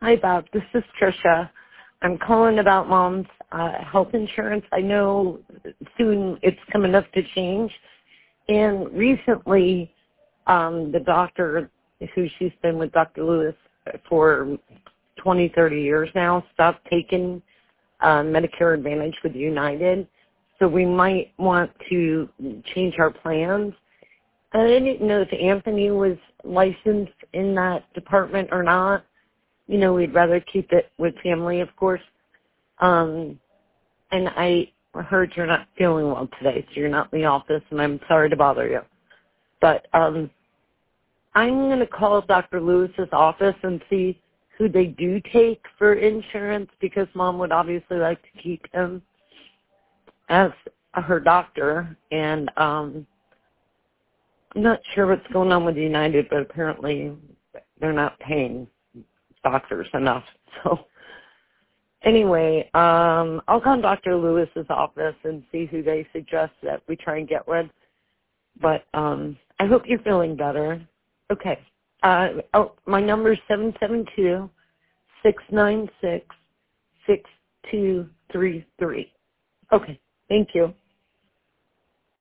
Hi, Bob. This is Trisha. I'm calling about Mom's health insurance. I know soon it's coming up to change. And recently, the doctor, who she's been with Dr. Lewis for 20, 30 years now, stopped taking Medicare Advantage with United. So we might want to change our plans. I didn't know if Anthony was licensed in that department or not. You know, we'd rather keep it with family, of course. And I heard you're not feeling well today, so you're not in the office, and I'm sorry to bother you. But I'm going to call Dr. Lewis's office and see who they do take for insurance, because Mom would obviously like to keep him as her doctor. And I'm not sure what's going on with United, but apparently they're not paying doctors enough. So anyway, I'll call Dr. Lewis's office and see who they suggest that we try and get with. But I hope you're feeling better. Okay. My number is 772-696-6233. Okay. Thank you.